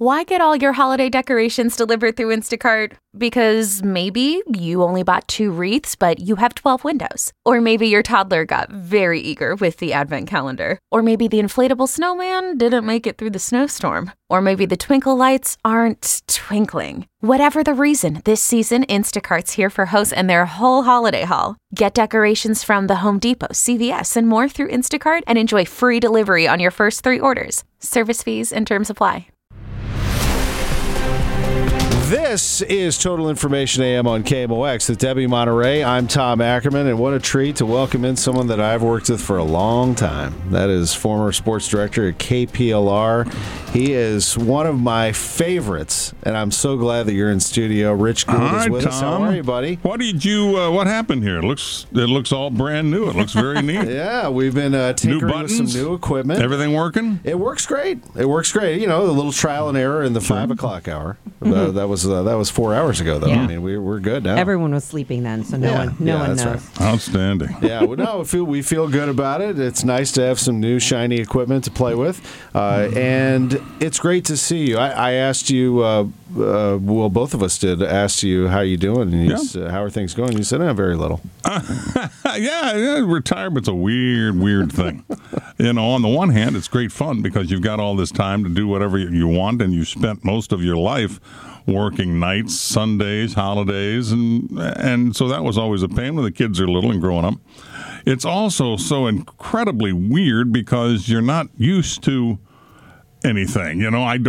Why get all your holiday decorations delivered through Instacart? Because maybe you only bought 2 wreaths, but you have 12 windows. Or maybe your toddler got very eager with the advent calendar. Or maybe the inflatable snowman didn't make it through the snowstorm. Or maybe the twinkle lights aren't twinkling. Whatever the reason, this season, Instacart's here for hosts and their whole holiday haul. Get decorations from the Home Depot, CVS, and more through Instacart and enjoy free delivery on your first 3 orders. Service fees and terms apply. This is Total Information AM on KMOX with Debbie Monterey. I'm Tom Ackerman, and what a treat to welcome in someone that I've worked with for a long time. That is former sports director at KPLR. He is one of my favorites, and I'm so glad that you're in studio. Rich Gould is with us. How are you, buddy? What happened here? It looks all brand new. It looks very neat. Yeah, we've been tinkering with some new equipment. Everything working? It works great. You know, the little trial and error in the 5 o'clock hour. That was 4 hours ago, though. Yeah. I mean, we're good now. Everyone was sleeping then, so no one knows. Right. Outstanding. Yeah, well, no, we feel good about it. It's nice to have some new shiny equipment to play with, and it's great to see you. I asked you, well, both of us did, asked you how you doing, and you said, how are things going? You said, very little. Yeah, retirement's a weird thing. On the one hand, it's great fun because you've got all this time to do whatever you want, and you spent most of your life working nights, Sundays, holidays, and so that was always a pain when the kids are little and growing up. It's also so incredibly weird because you're not used to anything.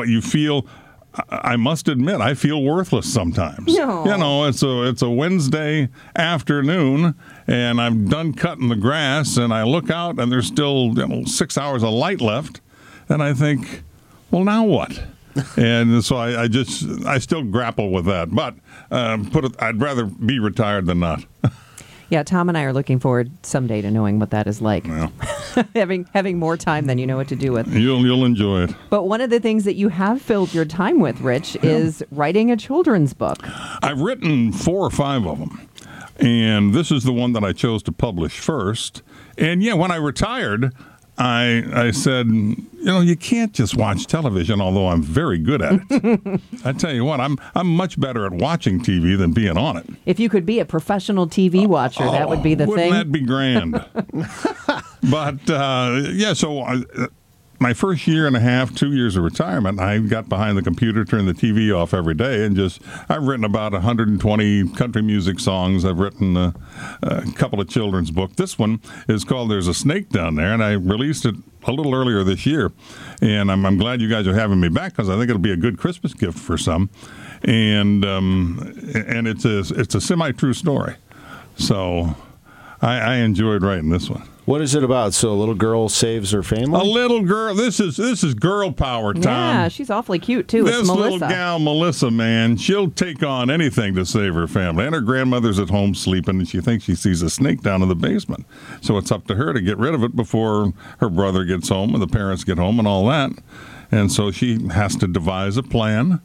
I must admit, I feel worthless sometimes. No. It's a Wednesday afternoon, and I'm done cutting the grass, and I look out, and there's still 6 hours of light left, and I think, well, now what? And so I still grapple with that, but I'd rather be retired than not. Yeah, Tom and I are looking forward someday to knowing what that is like. Yeah. having more time than you know what to do with. You'll enjoy it. But one of the things that you have filled your time with, Rich, is writing a children's book. I've written 4 or 5 of them, and this is the one that I chose to publish first. And when I retired, I said, you can't just watch television, although I'm very good at it. I tell you what, I'm much better at watching TV than being on it. If you could be a professional TV watcher, that would be the thing. Wouldn't that be grand? But, so my first year and a half, 2 years of retirement, I got behind the computer, turned the TV off every day, and I've written about 120 country music songs. I've written a couple of children's books. This one is called There's a Snake Down There, and I released it a little earlier this year. And I'm glad you guys are having me back because I think it'll be a good Christmas gift for some. And it's a semi-true story. So I enjoyed writing this one. What is it about? So a little girl saves her family? A little girl. This is girl power, Tom. Yeah, she's awfully cute, too. This it's Melissa. little gal, Melissa, man, she'll take on anything to save her family. And her grandmother's at home sleeping, and she thinks she sees a snake down in the basement. So it's up to her to get rid of it before her brother gets home and the parents get home and all that. And so she has to devise a plan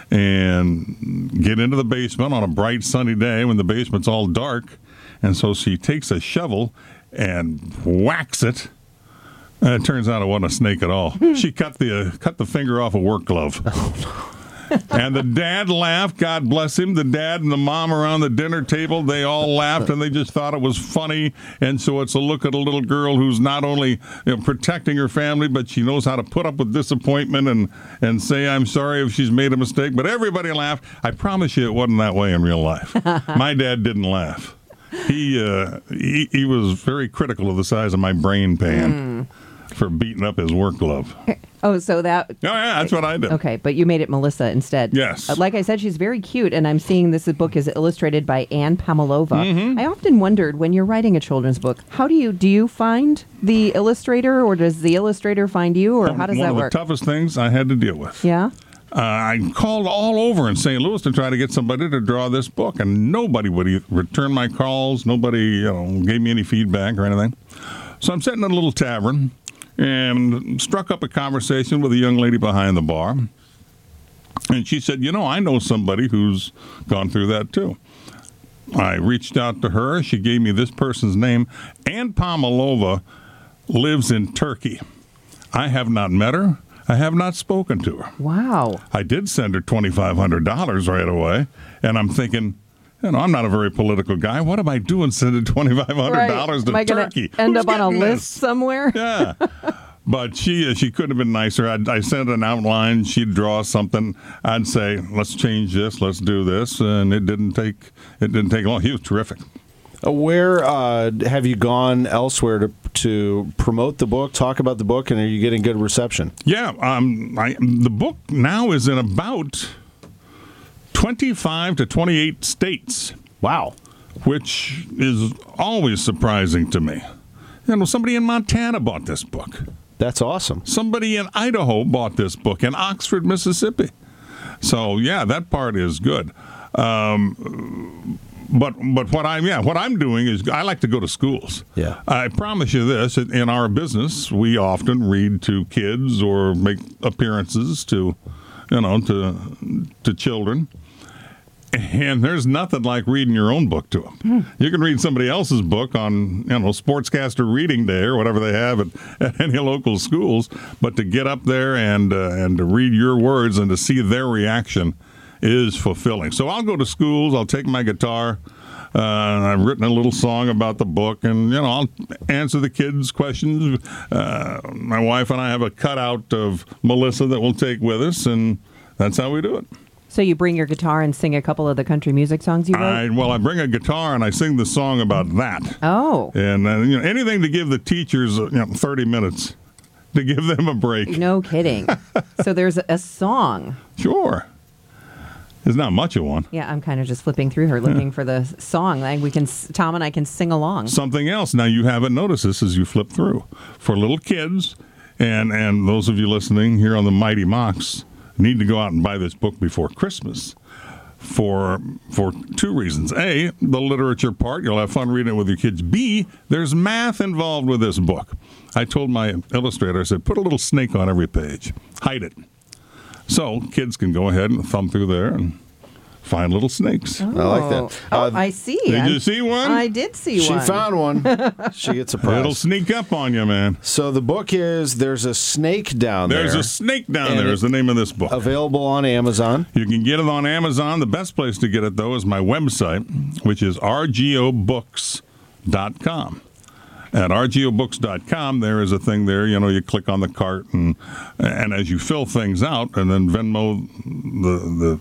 and get into the basement on a bright, sunny day when the basement's all dark. And so she takes a shovel and whacks it. And it turns out it wasn't a snake at all. She cut the finger off a work glove. And the dad laughed, God bless him. The dad and the mom around the dinner table, they all laughed, and they just thought it was funny. And so it's a look at a little girl who's not only protecting her family, but she knows how to put up with disappointment and say, I'm sorry if she's made a mistake. But everybody laughed. I promise you it wasn't that way in real life. My dad didn't laugh. He was very critical of the size of my brain pan for beating up his work glove. Oh, so that... Oh, yeah, that's what I did. Okay, but you made it Melissa instead. Yes. Like I said, she's very cute, and I'm seeing this book is illustrated by Anne Pamelova. Mm-hmm. I often wondered, when you're writing a children's book, how do you find the illustrator, or does the illustrator find you, or how does that work? One of the toughest things I had to deal with. Yeah? I called all over in St. Louis to try to get somebody to draw this book, and nobody would return my calls. Nobody gave me any feedback or anything. So I'm sitting in a little tavern and struck up a conversation with a young lady behind the bar. And she said, I know somebody who's gone through that too. I reached out to her. She gave me this person's name. Anne Pamelova lives in Turkey. I have not met her. I have not spoken to her. Wow. I did send her $2,500 right away, and I'm thinking, I'm not a very political guy. What am I doing sending $2,500 to Am I gonna Turkey? end Who's up on a getting list this? somewhere? Yeah. But she couldn't have been nicer. I sent an outline. She'd draw something. I'd say, let's change this. Let's do this. And it didn't take long. He was terrific. Where have you gone elsewhere to promote the book, talk about the book, and are you getting good reception? Yeah. The book now is in about 25 to 28 states. Wow. Which is always surprising to me. Somebody in Montana bought this book. That's awesome. Somebody in Idaho bought this book, in Oxford, Mississippi. So, yeah, that part is good. But what I'm doing is I like to go to schools. Yeah. I promise you this, in our business, we often read to kids or make appearances to children. And there's nothing like reading your own book to them. You can read somebody else's book on, Sportscaster Reading Day or whatever they have at any local schools, but to get up there and to read your words and to see their reaction is fulfilling. So I'll go to schools. I'll take my guitar. I've written a little song about the book, and I'll answer the kids' questions. My wife and I have a cutout of Melissa that we'll take with us, and that's how we do it. So you bring your guitar and sing a couple of the country music songs you wrote? I bring a guitar and I sing the song about that. Oh. And anything to give the teachers 30 minutes to give them a break. No kidding. So there's a song. Sure. There's not much of one. Yeah, I'm kind of just flipping through her, looking for the song. Tom and I can sing along. Something else. Now, you haven't noticed this as you flip through. For little kids and those of you listening here on the Mighty Mocs, need to go out and buy this book before Christmas for two reasons. A, the literature part. You'll have fun reading it with your kids. B, there's math involved with this book. I told my illustrator, I said, put a little snake on every page. Hide it. So kids can go ahead and thumb through there and find little snakes. I like that. I see. Did you see one? I did see She one. found one. She gets a prize. It'll sneak up on you, man. So the book is There's a Snake Down There. There's a snake down And there is the name of this book. Available on Amazon. You can get it on Amazon. The best place to get it, though, is my website, which is rgobooks.com. At rgobooks.com, there is a thing there, you click on the cart, and as you fill things out, and then Venmo the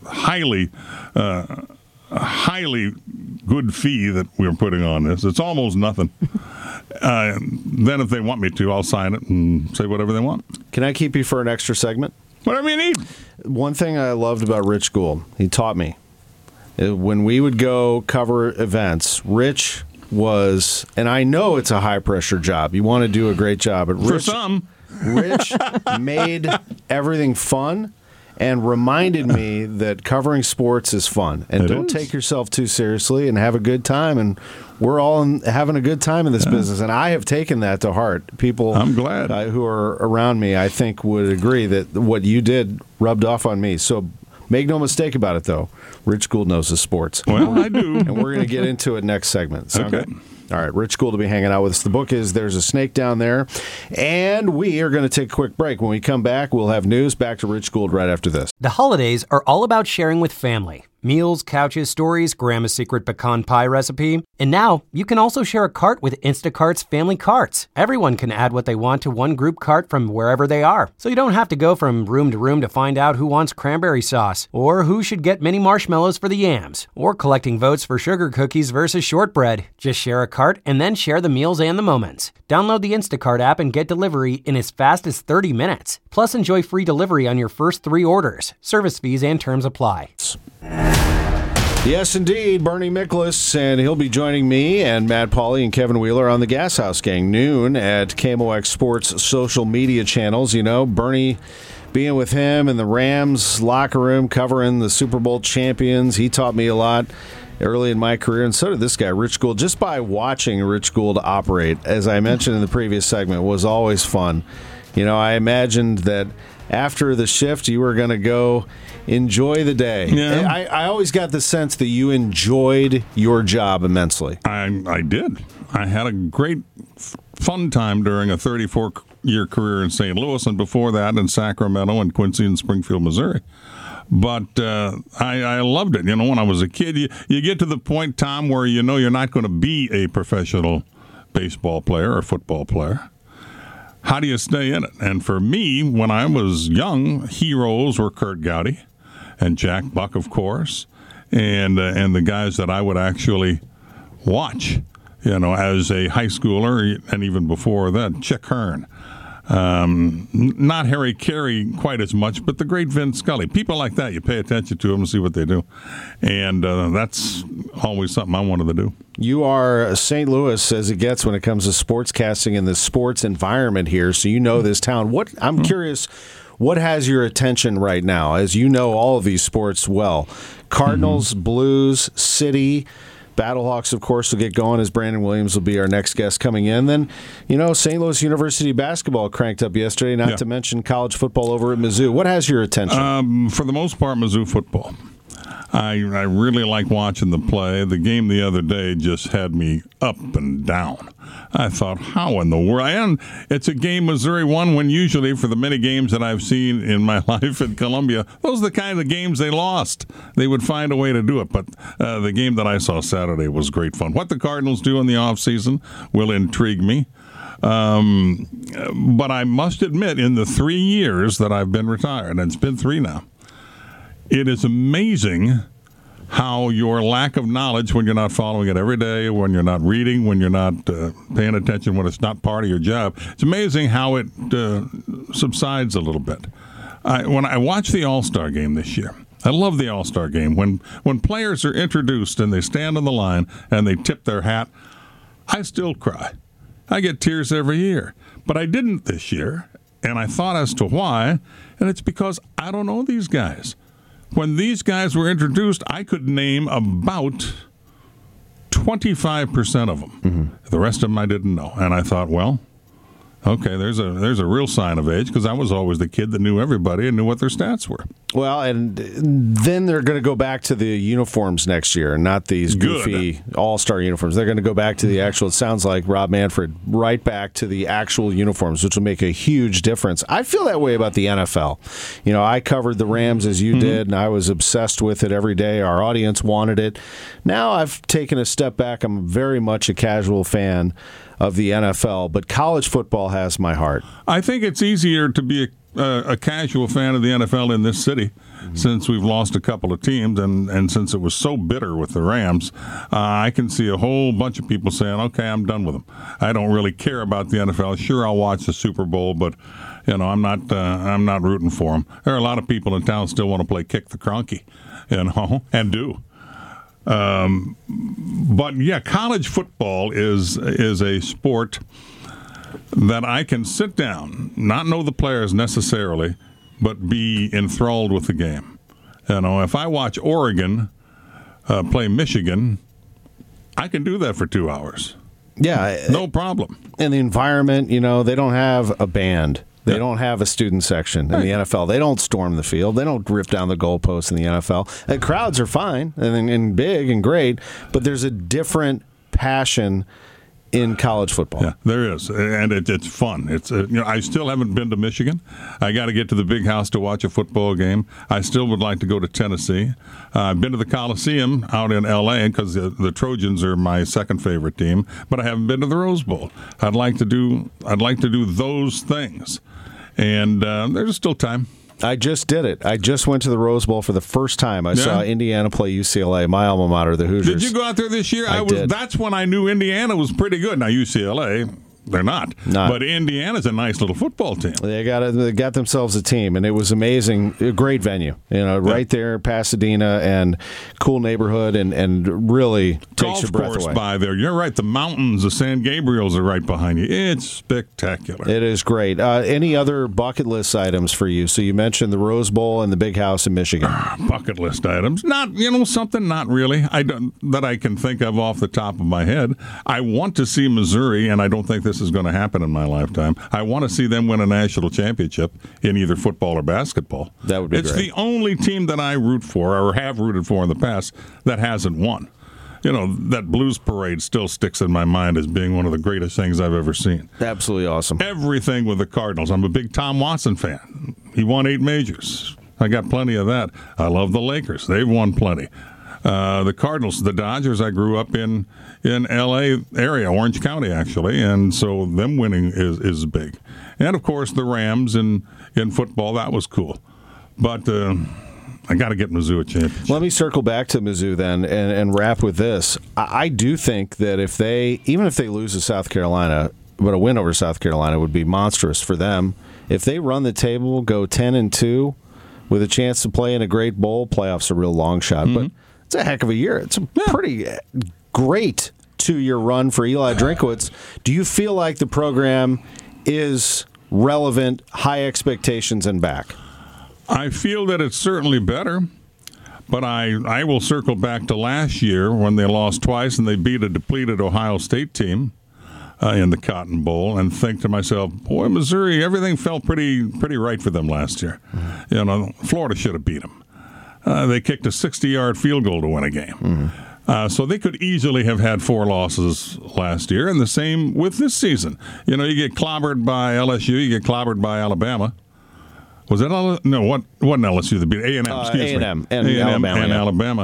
highly good fee that we're putting on this. It's almost nothing. Then if they want me to, I'll sign it and say whatever they want. Can I keep you for an extra segment? Whatever you need. One thing I loved about Rich Gould, he taught me. When we would go cover events, Rich was, and I know it's a high-pressure job. You want to do a great job. But For some. Rich made everything fun and reminded me that covering sports is fun. And don't take yourself too seriously and have a good time. And we're all having a good time in this business. And I have taken that to heart. People I'm glad. Who are around me, I think, would agree that what you did rubbed off on me. So make no mistake about it, though. Rich Gould knows his sports. Well, I do. And we're going to get into it next segment. Sound Okay. good? All right, Rich Gould will be hanging out with us. The book is There's a Snake Down There. And we are going to take a quick break. When we come back, we'll have news. Back to Rich Gould right after this. The holidays are all about sharing with family. Meals, couches, stories, Grandma's secret pecan pie recipe. And now, you can also share a cart with Instacart's Family Carts. Everyone can add what they want to one group cart from wherever they are. So you don't have to go from room to find out who wants cranberry sauce, or who should get mini marshmallows for the yams, or collecting votes for sugar cookies versus shortbread. Just share a cart and then share the meals and the moments. Download the Instacart app and get delivery in as fast as 30 minutes. Plus, enjoy free delivery on your first 3 orders. Service fees and terms apply. Yes, indeed, Bernie Miklasz, and he'll be joining me and Matt Pauley and Kevin Wheeler on the Gas House Gang noon at KMOX Sports social media channels. Bernie being with him in the Rams locker room covering the Super Bowl champions, he taught me a lot early in my career, and so did this guy, Rich Gould. Just by watching Rich Gould operate, as I mentioned in the previous segment, was always fun. I imagined that after the shift, you were going to go enjoy the day. Yeah. I always got the sense that you enjoyed your job immensely. I did. I had a great fun time during a 34-year career in St. Louis, and before that in Sacramento and Quincy and Springfield, Missouri. But I loved it. When I was a kid, you get to the point, Tom, where you're not going to be a professional baseball player or football player. How do you stay in it? And for me, when I was young, heroes were Curt Gowdy and Jack Buck, of course, and the guys that I would actually watch, as a high schooler, and even before that, Chick Hearn. Not Harry Carey quite as much, but the great Vin Scully. People like that, you pay attention to them and see what they do. And that's always something I wanted to do. You are St. Louis as it gets when it comes to sportscasting and the sports environment here, so you know this town. I'm curious, what has your attention right now, as you know all of these sports well? Cardinals, Blues, City, Battlehawks, of course, will get going as Brandon Williams will be our next guest coming in. Then, St. Louis University basketball cranked up yesterday, not to mention college football over at Mizzou. What has your attention? For the most part, Mizzou football. I really like watching the play. The game the other day just had me up and down. I thought, how in the world? And it's a game Missouri won when usually, for the many games that I've seen in my life in Columbia, those are the kind of games they lost. They would find a way to do it. But the game that I saw Saturday was great fun. What the Cardinals do in the offseason will intrigue me. But I must admit, in the 3 years that I've been retired, and it's been 3 now, it is amazing how your lack of knowledge, when you're not following it every day, when you're not reading, when you're not paying attention, when it's not part of your job, it's amazing how it subsides a little bit. When I watched the All-Star game this year, I love the All-Star game. When players are introduced and they stand on the line and they tip their hat, I still cry. I get tears every year. But I didn't this year, and I thought as to why, and it's because I don't know these guys. When these guys were introduced, I could name about 25% of them. Mm-hmm. The rest of them I didn't know. And I thought, well, okay, there's a real sign of age, because I was always the kid that knew everybody and knew what their stats were. Well, and then they're going to go back to the uniforms next year, not these goofy all-star uniforms. They're going to go back to the actual, it sounds like, Rob Manfred, right back to the actual uniforms, which will make a huge difference. I feel that way about the NFL. I covered the Rams as you did, and I was obsessed with it every day. Our audience wanted it. Now I've taken a step back. I'm very much a casual fan of the NFL, but college football has my heart. I think it's easier to be a casual fan of the NFL in this city, since we've lost a couple of teams, and since it was so bitter with the Rams. I can see a whole bunch of people saying, okay, I'm done with them. I don't really care about the NFL. Sure, I'll watch the Super Bowl, but I'm not rooting for them. There are a lot of people in town still want to play kick the cronky, and do. But yeah, college football is a sport that I can sit down, not know the players necessarily, but be enthralled with the game. If I watch Oregon play Michigan, I can do that for 2 hours. Yeah. No problem. And the environment, they don't have a band. They don't have a student section in the NFL. They don't storm the field. They don't rip down the goalposts in the NFL. The crowds are fine and big and great, but there's a different passion in college football. Yeah, there is, and it's fun. It's I still haven't been to Michigan. I got to get to the big house to watch a football game. I still would like to go to Tennessee. I've been to the Coliseum out in L.A. because the Trojans are my second favorite team, but I haven't been to the Rose Bowl. I'd like to do those things, and there's still time. I just did it. I just went to the Rose Bowl for the first time. I saw Indiana play UCLA, my alma mater, the Hoosiers. Did you go out there this year? I did. That's when I knew Indiana was pretty good. Now, UCLA, they're not. But Indiana's a nice little football team. They got themselves a team, and it was amazing. A great venue, right there, Pasadena, and cool neighborhood, and really takes your breath away. Golf course by there. You're right. The mountains, the San Gabriels are right behind you. It's spectacular. It is great. Any other bucket list items for you? So you mentioned the Rose Bowl and the big house in Michigan. Bucket list items? Not, something not really. That I can think of off the top of my head. I want to see Missouri, and I don't think this is going to happen in my lifetime. I want to see them win a national championship in either football or basketball. That would be great. It's the only team that I root for or have rooted for in the past that hasn't won. that blues parade still sticks in my mind as being one of the greatest things I've ever seen. Absolutely awesome. Everything with the Cardinals. I'm a big Tom Watson fan. He won 8 majors. I got plenty of that. I love the Lakers. They've won plenty. The Cardinals, the Dodgers, I grew up in L.A. area, Orange County, actually, and so them winning is big. And, of course, the Rams in football, that was cool. But I got to get Mizzou a championship. Let me circle back to Mizzou then and wrap with this. I do think that even if they lose to South Carolina, but a win over South Carolina would be monstrous for them. If they run the table, go 10-2 with a chance to play in a great bowl, playoffs a real long shot. Mm-hmm. But it's a heck of a year. It's a pretty great 2-year run for Eli Drinkwitz. Do you feel like the program is relevant, high expectations, and back? I feel that it's certainly better, but I will circle back to last year when they lost twice and they beat a depleted Ohio State team in the Cotton Bowl, and think to myself, boy, Missouri, everything felt pretty right for them last year. Florida should have beat them. They kicked a 60-yard field goal to win a game. Mm-hmm. So they could easily have had 4 losses last year, and the same with this season. You get clobbered by LSU, you get clobbered by Alabama. Was that LSU? No, what wasn't LSU? They beat A&M, excuse me. A&M and Alabama.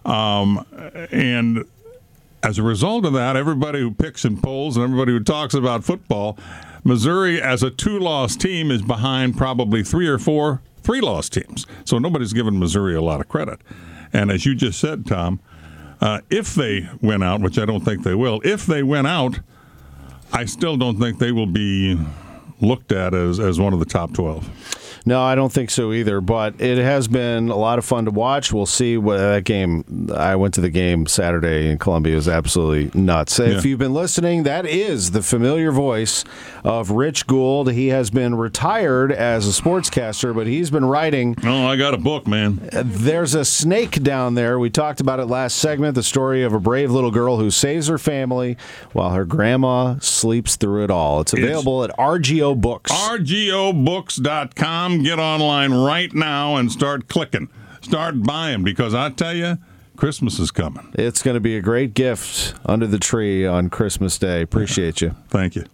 And as a result of that, everybody who picks and polls and everybody who talks about football, Missouri as a 2-loss team is behind probably 3 or 4 3-loss teams. So nobody's given Missouri a lot of credit. And as you just said, Tom, if they win out, which I don't think they will, if they win out, I still don't think they will be looked at as one of the top 12. No, I don't think so either, but it has been a lot of fun to watch. We'll see what that game. I went to the game Saturday in Columbia. It was absolutely nuts. Yeah. If you've been listening, that is the familiar voice of Rich Gould. He has been retired as a sportscaster, but he's been writing. Oh, I got a book, man. There's a snake down there. We talked about it last segment, the story of a brave little girl who saves her family while her grandma sleeps through it all. It's available at RGO Books. RGOBooks.com. Get online right now and start clicking. Start buying, because I tell you, Christmas is coming. It's going to be a great gift under the tree on Christmas Day. Appreciate you. Thank you.